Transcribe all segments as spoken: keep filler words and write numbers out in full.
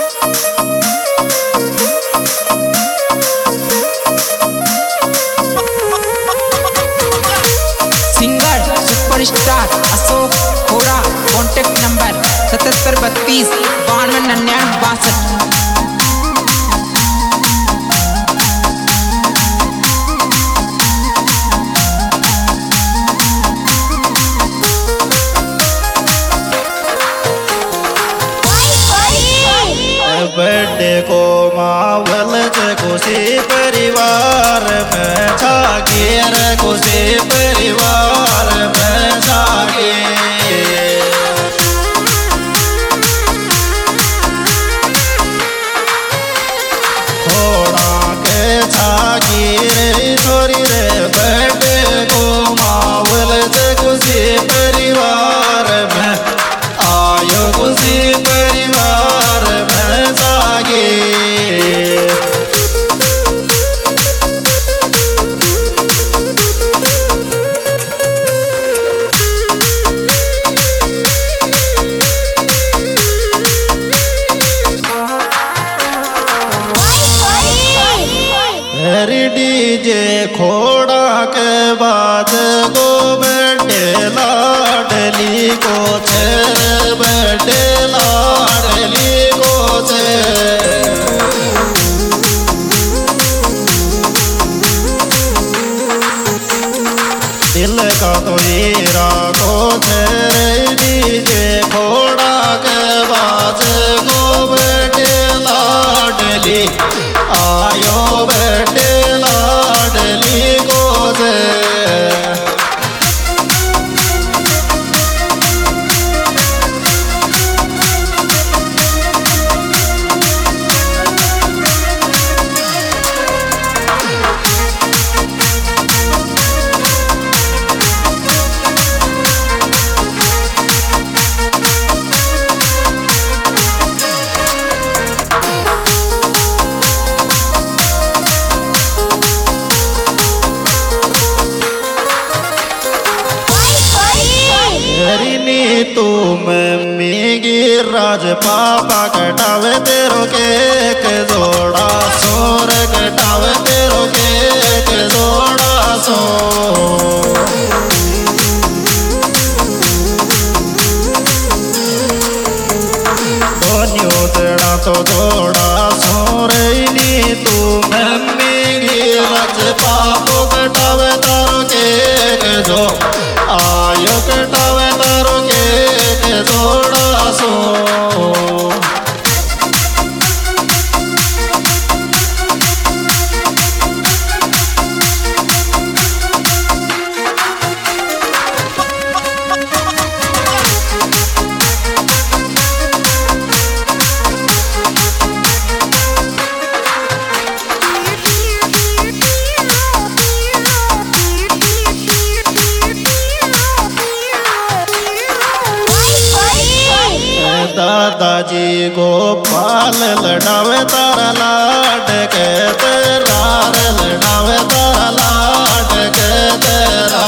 Singer superstar Ashok Khoda, contact number सतहत्तर बत्तीस बानवे निन्यानवे बासठ। बर्थडे को मावल खुशी परिवार में छागिर खुशी परिवार में छागे थोड़ा के छागिर छोरी रे बर्थडे को मावल खुशी परिवार में आयो खुशी परिवार में जागे डीजे खोड़ा के बाद गो बर्थडे लाडली को छे बर्थडे लाडली को छे दिल का तो हीरा को छे डीजे खोड़ा के बाद गो बर्थडे लाडली आयो बर्थडे लाडली को छे तू मम्मी गिराज पापा कटावे तेरो केक जोड़ा सोर कटावे तेरो केक जोड़ा सो दोनियो तेरा तो जोड़ा सोरनी तू मम्मी गिराज पापो कटावे तारो केक जो आयो कटावे तारो थोड़ा सो दादाजी गोपाल लड़ावे तारा लाड के तेरा लड़ावे तारा लाड के तेरा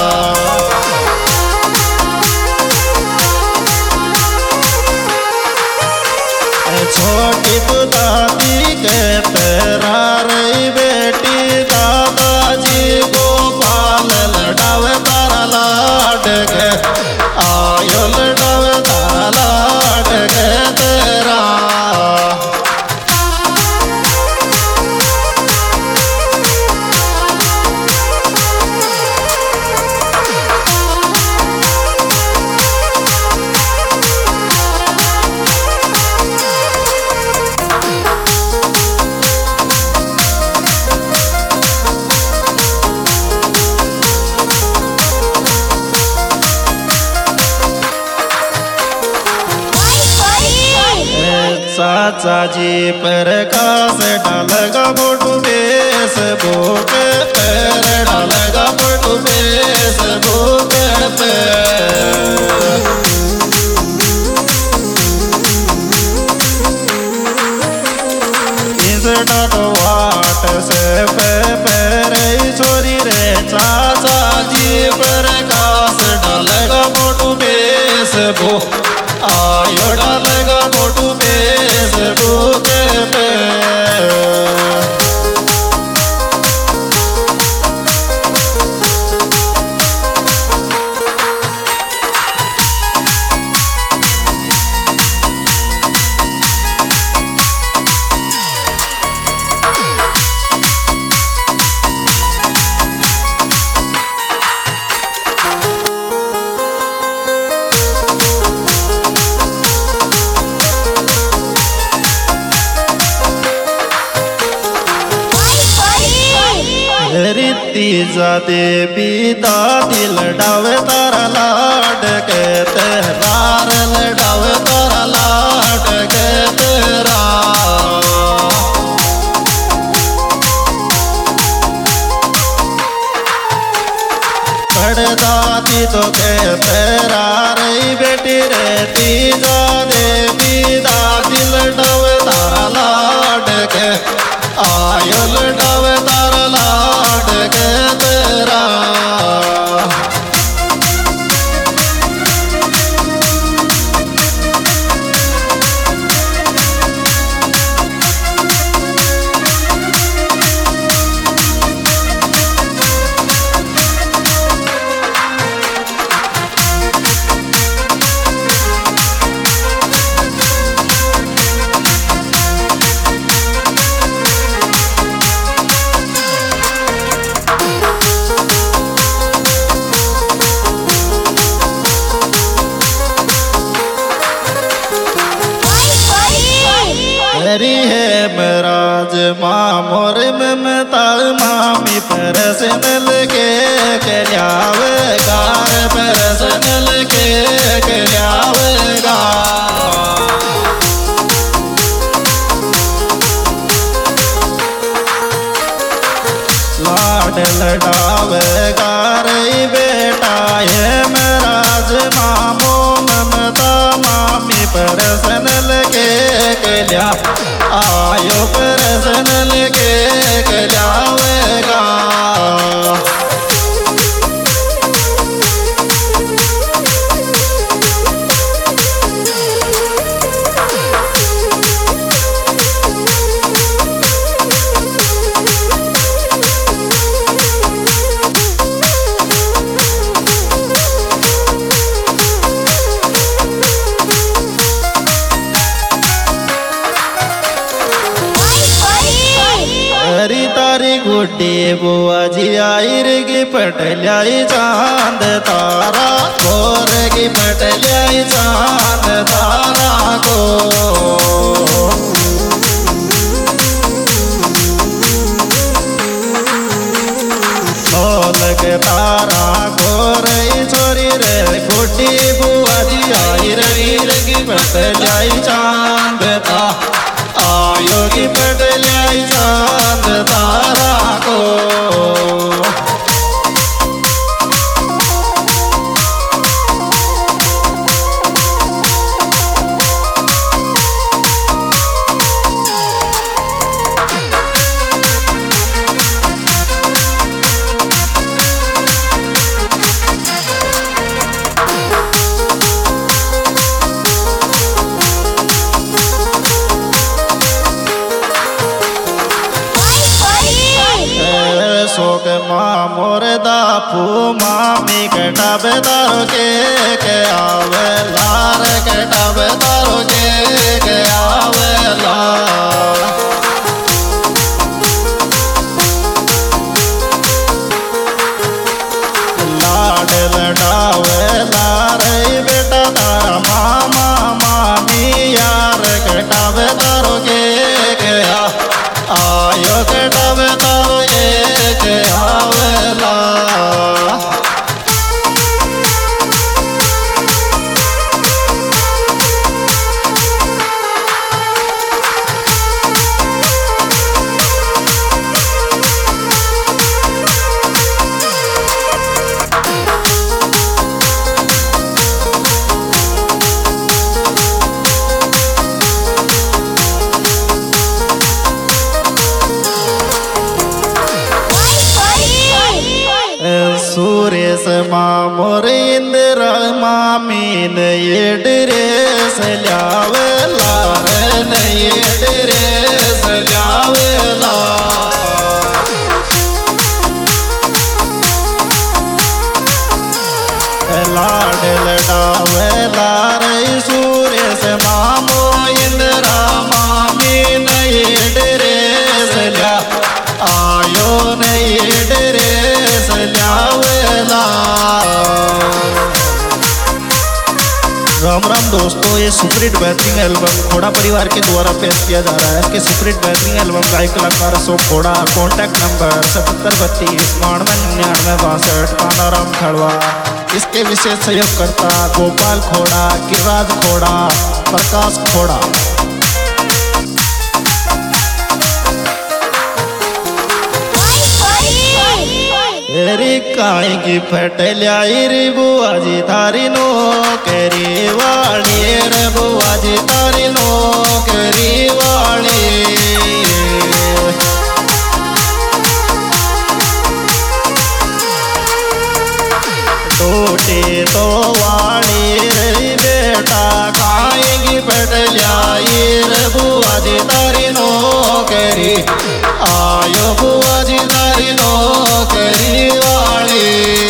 छोटी तू दादी के तेरा रही बेटी दादाजी गोपाल लड़ावे तारा लाड के आयो लड़ावे तारा लाड के तेरा चाचा जी पर कास डालगा फोटो फेसबुक पर डालगा फोटो फेसबुक पे इंस्टा तो व्हाट्सएप पर छोरी रे चाचा जी पर कास डालगा फोटो फेसबुक आयो डालगा फोटो फेसबुक तीजा देवी दादी लडावे तारा लाड के तेरार लडावे तारा लाड के तेरा दादी तो के तेरा रही बेटी रे तीजा देवी दादी लडावे तारा लाड के आयो लडावे तारा लाड के तेरा हरी है मराज मामोर ममता मामी परसनल के कल्यावे गार परसनल के कल्यावे गार लाड लडावे गार बेटा है मराज मामो ममता मामी परसनल के कल्या आयो परसनल के कल्यावेगा हरी तारी गुड्डी बुआ जी आई रे पटल्याई चांद तारा गोर की पटल्याई चांद तारा को ढोलक तारा गोर छोरी रे गुड्डी बुआ जी आई रे पटल्याई चांद ता आयो की पटल्याई चांद तारा को शोक मामोर दापू मामी कटाबे दारो के के आवे लार कटाबे दारो के के आवे लार लाड लडावे लार बेटा तारा मामा मामी यार कटाबे दारो के के आयो कटाबे दारो के आवेला सुरेश मामोर इंद्र मामीन येडरे सल्यावे लार येडरे सल्यावे लाड लडावे लार सुरेश मामो इंद्र मामीन येडरे सल्या आयो न येडरे सल्यावेला राम राम दोस्तों, ये सुपरहिट बेहतरीन एल्बम खोड़ा परिवार के द्वारा पेश किया जा रहा है। इसके सुपरहिट बेहतरीन एल्बम गायक कलाकार अशोक खोड़ा। कॉन्टैक्ट नंबर सतहत्तर बत्तीस बानवे निन्यानवे बासठ कानाराम खड़वा। इसके विशेष सहयोगकर्ता गोपाल खोड़ा, गिरिराज खोड़ा, प्रकाश खोड़ा। रे काई की फटल्याई रे बुआ जी तारी नौकरी वाली, रे बुआ जी तारी नौकरी वाली। टूटे तो वाली रे बेटा काई की फटल्याई रे बुआ जी तारी नौकरी, आयो बुआ जी तारी नौकरी वाली।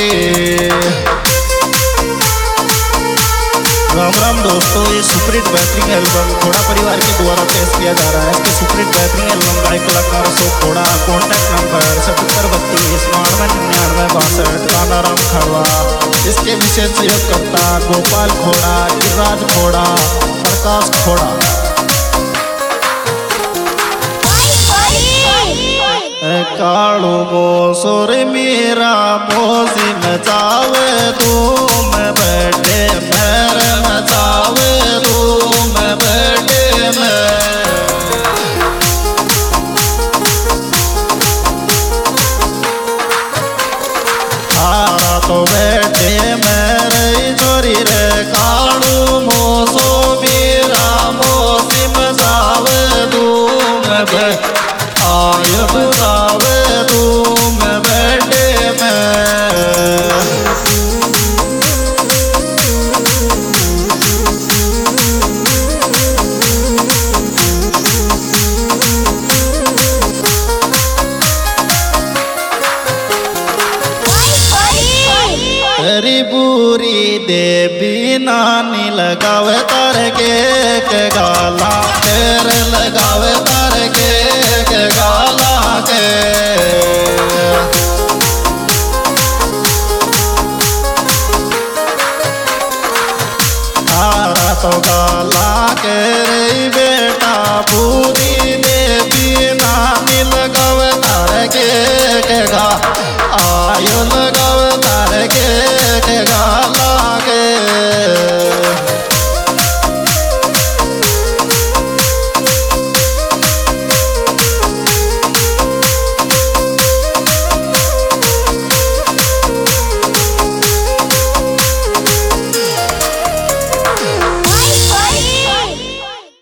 राम राम दोस्तों, ये सुपरहिट बेहतरीन एल्बम खोड़ा परिवार के द्वारा पेश किया जा रहा है। इसके सुपरहिट बेहतरीन एल्बम गायक कलाकार अशोक खोड़ा। कॉन्टैक्ट नंबर सतहत्तर बत्तीस बानवे निन्यानवे बासठ कानाराम खड़वा। इसके विशेष सहयोगकर्ता गोपाल खोड़ा, गिरिराज खोड़ा, प्रकाश खोड़ा। कालू मोसुर मेरा मोसी मचावे तुम बैठे मेरे मचावे तुम बैठे में। तारा तो बैठे मेरे छोरी रे कालू मोसो मेरा मोसी मचावे तुम बैठे, आय बुलावे तुम बैठे में। तेरी बुरी देवी नानी लगावे तारे के, के गाला तेरे लगावे